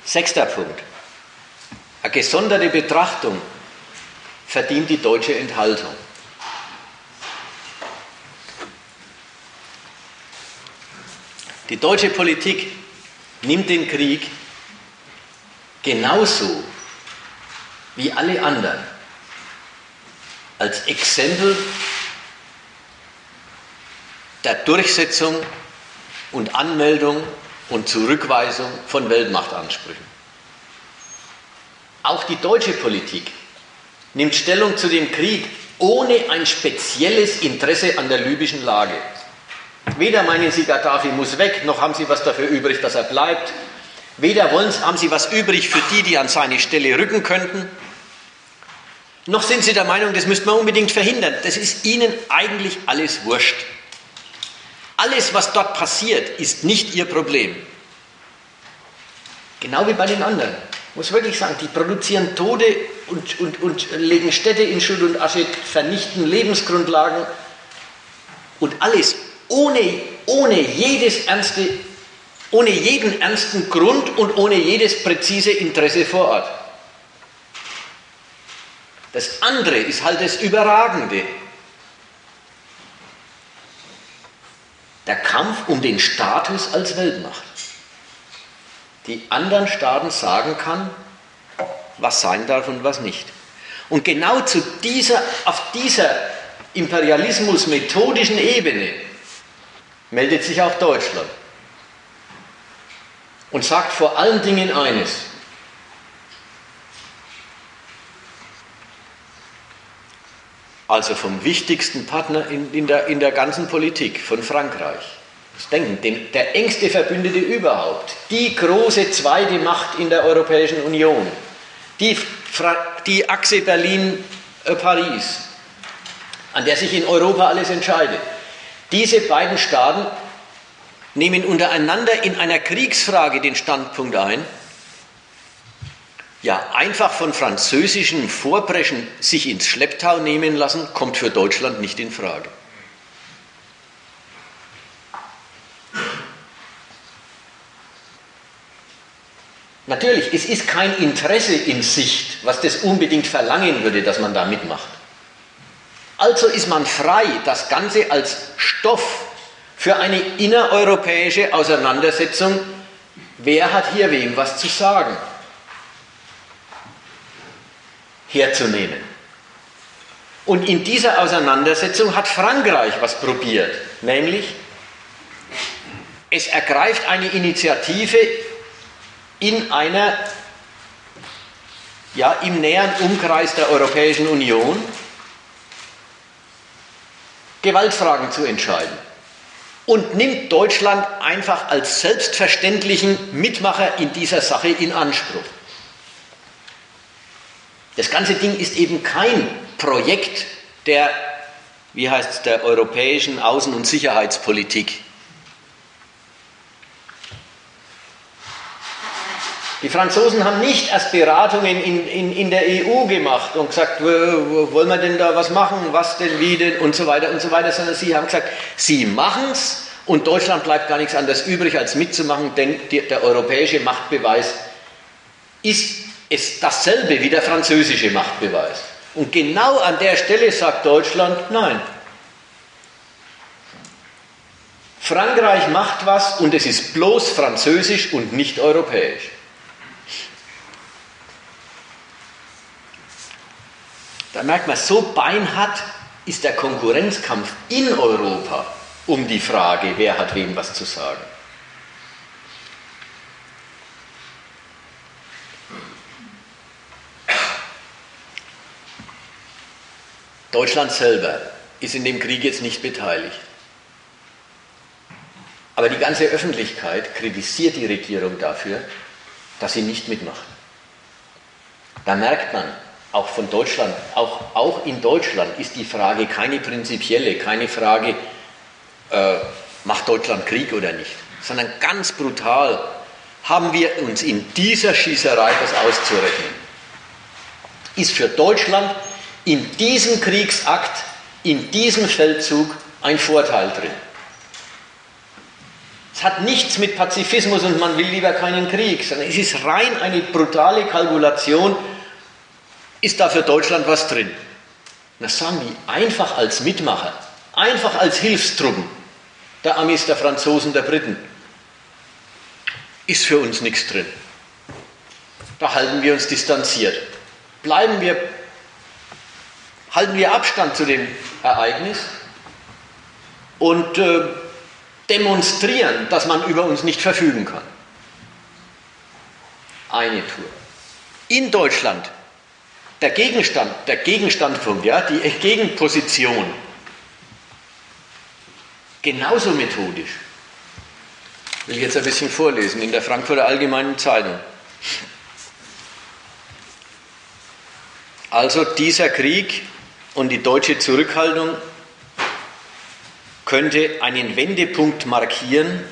6. Punkt. Eine gesonderte Betrachtung verdient die deutsche Enthaltung. Die deutsche Politik nimmt den Krieg genauso wie alle anderen als Exempel der Durchsetzung und Anmeldung und Zurückweisung von Weltmachtansprüchen. Auch die deutsche Politik nimmt Stellung zu dem Krieg ohne ein spezielles Interesse an der libyschen Lage. Weder meinen Sie, Gaddafi muss weg, noch haben Sie was dafür übrig, dass er bleibt. Weder haben Sie was übrig für die, die an seine Stelle rücken könnten, noch sind Sie der Meinung, das müsste man unbedingt verhindern. Das ist Ihnen eigentlich alles wurscht. Alles, was dort passiert, ist nicht Ihr Problem. Genau wie bei den anderen. Ich muss wirklich sagen, die produzieren Tode und legen Städte in Schutt und Asche, vernichten Lebensgrundlagen und alles ohne jeden ernsten Grund und ohne jedes präzise Interesse vor Ort. Das andere ist halt das Überragende. Der Kampf um den Status als Weltmacht. Die anderen Staaten sagen kann, was sein darf und was nicht. Und genau auf dieser imperialismus-methodischen Ebene meldet sich auch Deutschland und sagt vor allen Dingen eines: Also vom wichtigsten Partner in der ganzen Politik, von Frankreich. Das Denken, der engste Verbündete überhaupt, die große zweite Macht in der Europäischen Union, die Achse Berlin-Paris, an der sich in Europa alles entscheidet. Diese beiden Staaten nehmen untereinander in einer Kriegsfrage den Standpunkt ein, ja, einfach von französischem Vorpreschen sich ins Schlepptau nehmen lassen, kommt für Deutschland nicht in Frage. Natürlich, es ist kein Interesse in Sicht, was das unbedingt verlangen würde, dass man da mitmacht. Also ist man frei, das Ganze als Stoff für eine innereuropäische Auseinandersetzung, wer hat hier wem was zu sagen, herzunehmen. Und in dieser Auseinandersetzung hat Frankreich was probiert, nämlich es ergreift eine Initiative im näheren Umkreis der Europäischen Union, Gewaltfragen zu entscheiden und nimmt Deutschland einfach als selbstverständlichen Mitmacher in dieser Sache in Anspruch. Das ganze Ding ist eben kein Projekt der europäischen Außen- und Sicherheitspolitik. Die Franzosen haben nicht erst Beratungen in der EU gemacht und gesagt, wollen wir denn da was machen, was denn, wie denn und so weiter, sondern sie haben gesagt, sie machen es und Deutschland bleibt gar nichts anderes übrig, als mitzumachen, denn der europäische Machtbeweis ist dasselbe wie der französische Machtbeweis. Und genau an der Stelle sagt Deutschland, nein. Frankreich macht was und es ist bloß französisch und nicht europäisch. Da merkt man, so beinhart ist der Konkurrenzkampf in Europa um die Frage, wer hat wem was zu sagen. Deutschland selber ist in dem Krieg jetzt nicht beteiligt. Aber die ganze Öffentlichkeit kritisiert die Regierung dafür, dass sie nicht mitmacht. Da merkt man, auch von Deutschland, auch in Deutschland ist die Frage keine prinzipielle, keine Frage, macht Deutschland Krieg oder nicht, sondern ganz brutal haben wir uns in dieser Schießerei was auszurechnen. Ist für Deutschland in diesem Kriegsakt, in diesem Feldzug ein Vorteil drin. Das Es hat nichts mit Pazifismus und man will lieber keinen Krieg, sondern es ist rein eine brutale Kalkulation, ist da für Deutschland was drin? Und das sagen die einfach als Mitmacher, einfach als Hilfstruppen der Amis, der Franzosen, der Briten. Ist für uns nichts drin. Da halten wir uns distanziert. Halten wir Abstand zu dem Ereignis und demonstrieren, dass man über uns nicht verfügen kann. Eine Tour. In Deutschland der Gegenstandpunkt, ja, die Gegenposition, genauso methodisch. Ich will jetzt ein bisschen vorlesen in der Frankfurter Allgemeinen Zeitung. Also dieser Krieg und die deutsche Zurückhaltung könnte einen Wendepunkt markieren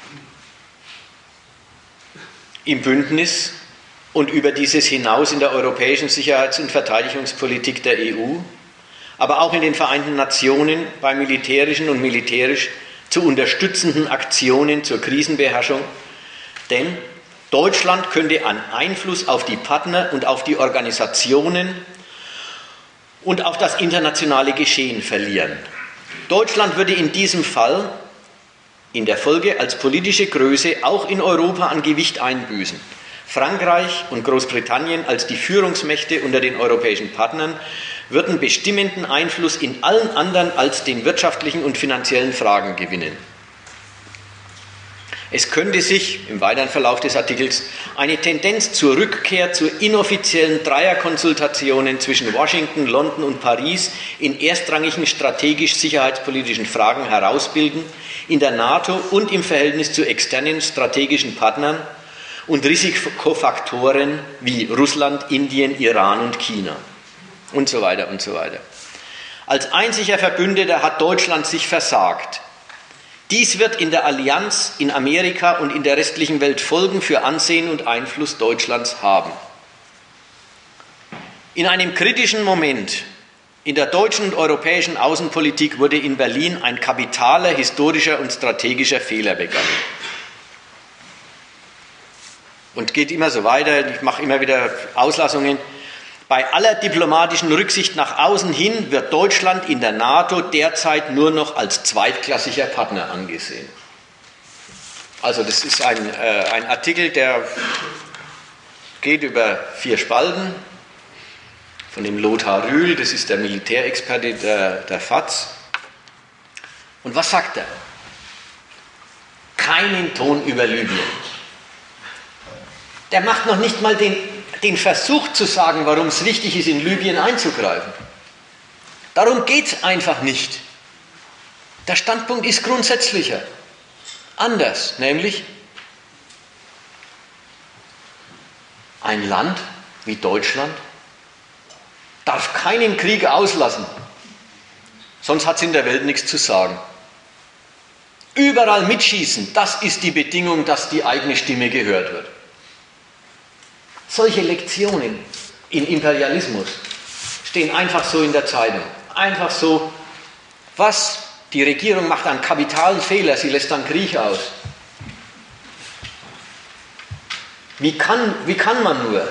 im Bündnis und über dieses hinaus in der europäischen Sicherheits- und Verteidigungspolitik der EU, aber auch in den Vereinten Nationen bei militärischen und militärisch zu unterstützenden Aktionen zur Krisenbeherrschung, denn Deutschland könnte an Einfluss auf die Partner und auf die Organisationen und auf das internationale Geschehen verlieren. Deutschland würde in diesem Fall in der Folge als politische Größe auch in Europa an Gewicht einbüßen. Frankreich und Großbritannien als die Führungsmächte unter den europäischen Partnern würden bestimmenden Einfluss in allen anderen als den wirtschaftlichen und finanziellen Fragen gewinnen. Es könnte sich im weiteren Verlauf des Artikels eine Tendenz zur Rückkehr zu inoffiziellen Dreierkonsultationen zwischen Washington, London und Paris in erstrangigen strategisch-sicherheitspolitischen Fragen herausbilden, in der NATO und im Verhältnis zu externen strategischen Partnern und Risikofaktoren wie Russland, Indien, Iran und China und so weiter und so weiter. Als einziger Verbündeter hat Deutschland sich versagt. Dies wird in der Allianz, in Amerika und in der restlichen Welt Folgen für Ansehen und Einfluss Deutschlands haben. In einem kritischen Moment in der deutschen und europäischen Außenpolitik wurde in Berlin ein kapitaler, historischer und strategischer Fehler begangen. Und geht immer so weiter, ich mache immer wieder Auslassungen. Bei aller diplomatischen Rücksicht nach außen hin wird Deutschland in der NATO derzeit nur noch als zweitklassiger Partner angesehen. Also das ist ein Artikel, der geht über 4 Spalten von dem Lothar Rühl, das ist der Militärexperte der FAZ. Und was sagt er? Keinen Ton über Libyen. Der macht noch nicht mal den Versuch zu sagen, warum es wichtig ist, in Libyen einzugreifen. Darum geht es einfach nicht. Der Standpunkt ist grundsätzlicher. Anders, nämlich ein Land wie Deutschland darf keinen Krieg auslassen, sonst hat es in der Welt nichts zu sagen. Überall mitschießen, das ist die Bedingung, dass die eigene Stimme gehört wird. Solche Lektionen in Imperialismus stehen einfach so in der Zeitung. Einfach so, was die Regierung macht an kapitalen Fehler, sie lässt dann Krieg aus. Wie kann man nur?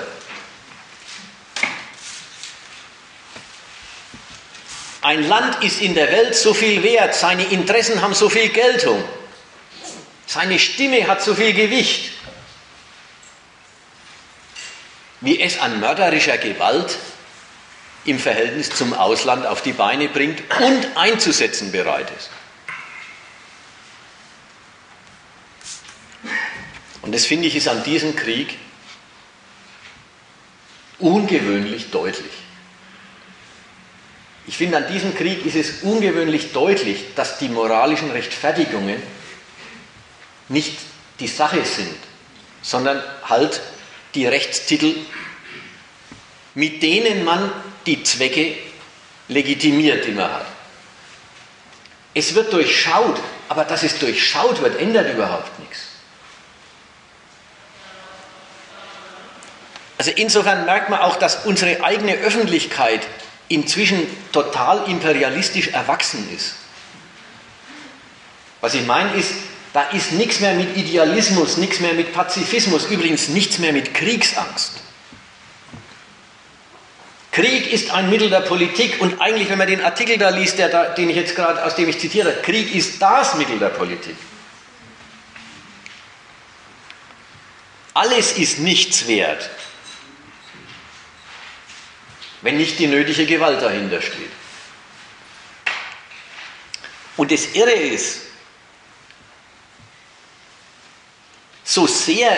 Ein Land ist in der Welt so viel wert, seine Interessen haben so viel Geltung, seine Stimme hat so viel Gewicht, wie es an mörderischer Gewalt im Verhältnis zum Ausland auf die Beine bringt und einzusetzen bereit ist. Und das finde ich ist an diesem Krieg ungewöhnlich deutlich. Ich finde, an diesem Krieg ist es ungewöhnlich deutlich, dass die moralischen Rechtfertigungen nicht die Sache sind, sondern halt die Rechtstitel, mit denen man die Zwecke legitimiert, die man hat. Es wird durchschaut, aber dass es durchschaut wird, ändert überhaupt nichts. Also insofern merkt man auch, dass unsere eigene Öffentlichkeit inzwischen total imperialistisch erwachsen ist. Was ich meine ist, Da ist nichts mehr mit Idealismus, nichts mehr mit Pazifismus, übrigens nichts mehr mit Kriegsangst. Krieg ist ein Mittel der Politik und eigentlich, wenn man den Artikel da liest, den ich jetzt gerade, aus dem ich zitiere, Krieg ist das Mittel der Politik. Alles ist nichts wert, wenn nicht die nötige Gewalt dahinter steht. Und das Irre ist, so sehr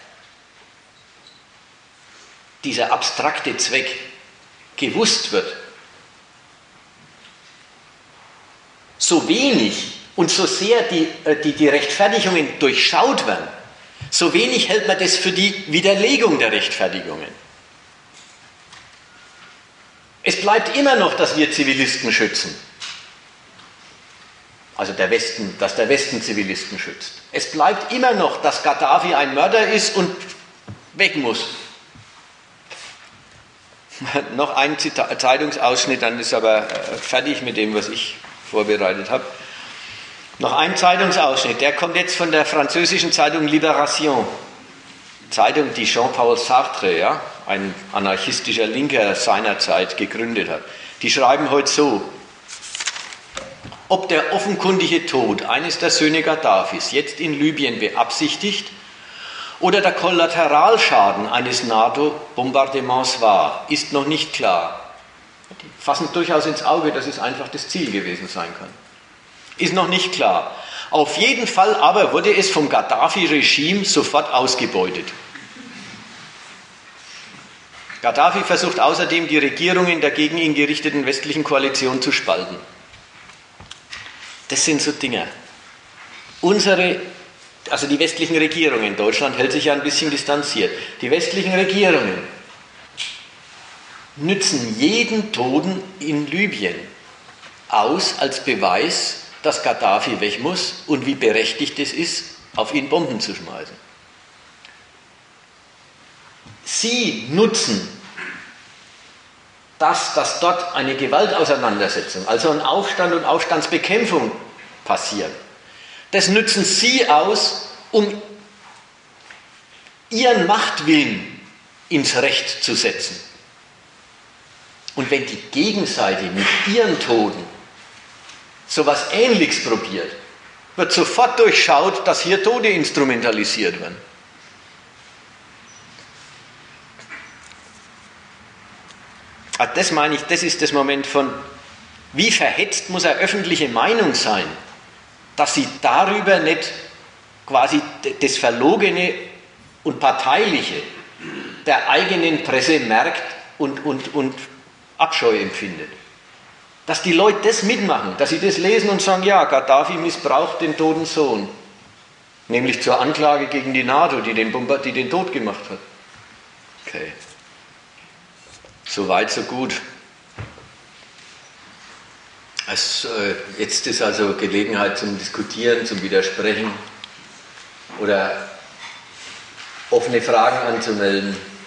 dieser abstrakte Zweck gewusst wird, so wenig und so sehr die Rechtfertigungen durchschaut werden, so wenig hält man das für die Widerlegung der Rechtfertigungen. Es bleibt immer noch, dass wir Zivilisten schützen. Also dass der Westen Zivilisten schützt. Es bleibt immer noch, dass Gaddafi ein Mörder ist und weg muss. Noch ein Zeitungsausschnitt, dann ist aber fertig mit dem, was ich vorbereitet habe. Noch ein Zeitungsausschnitt, der kommt jetzt von der französischen Zeitung Libération. Zeitung, die Jean-Paul Sartre, ja, ein anarchistischer Linker seinerzeit gegründet hat. Die schreiben heute so: Ob der offenkundige Tod eines der Söhne Gaddafis jetzt in Libyen beabsichtigt oder der Kollateralschaden eines NATO-Bombardements war, ist noch nicht klar. Die fassen durchaus ins Auge, dass es einfach das Ziel gewesen sein kann. Ist noch nicht klar. Auf jeden Fall aber wurde es vom Gaddafi-Regime sofort ausgebeutet. Gaddafi versucht außerdem, die Regierungen der gegen ihn gerichteten westlichen Koalition zu spalten. Das sind so Dinge. Also die westlichen Regierungen, Deutschland hält sich ja ein bisschen distanziert, die westlichen Regierungen nützen jeden Toten in Libyen aus als Beweis, dass Gaddafi weg muss und wie berechtigt es ist, auf ihn Bomben zu schmeißen. Sie nutzen dass dort eine Gewaltauseinandersetzung, also ein Aufstand und Aufstandsbekämpfung passieren. Das nützen Sie aus, um Ihren Machtwillen ins Recht zu setzen. Und wenn die Gegenseite mit ihren Toten so etwas Ähnliches probiert, wird sofort durchschaut, dass hier Tote instrumentalisiert werden. Das meine ich, das ist das Moment von, wie verhetzt muss eine öffentliche Meinung sein, dass sie darüber nicht quasi das Verlogene und Parteiliche der eigenen Presse merkt und Abscheu empfindet. Dass die Leute das mitmachen, dass sie das lesen und sagen, ja, Gaddafi missbraucht den toten Sohn, nämlich zur Anklage gegen die NATO, die den tot gemacht hat. Okay. So weit, so gut. Jetzt ist also Gelegenheit zum Diskutieren, zum Widersprechen oder offene Fragen anzumelden.